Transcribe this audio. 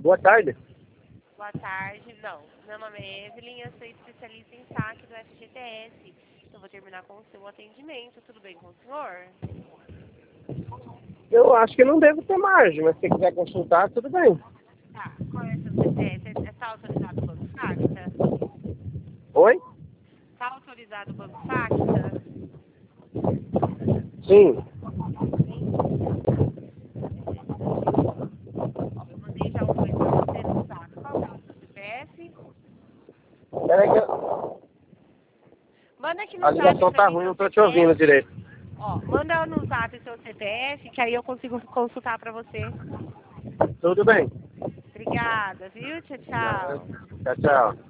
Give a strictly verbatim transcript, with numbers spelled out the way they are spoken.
Boa tarde. Boa tarde. Não, meu nome é Evelyn, eu sou especialista em saque do F G T S. Eu vou terminar com o seu atendimento. Tudo bem com o senhor? Eu acho que não devo ter margem, mas se você quiser consultar, tudo bem. Tá. Qual é o seu C P F? Está autorizado o Banco Facta? Oi? Está autorizado o Banco Facta? Sim. Sim. Ó, eu mandei já os dois para você no zap. Qual que é o seu C P F? Peraí que eu... Manda aqui a no zap ligação para tá mim ruim, seu não tô te ouvindo C P F. direito. Ó, manda no zap seu C P F, que aí eu consigo consultar para você. Tudo bem. Obrigada, viu? Tchau, tchau. Tchau, tchau.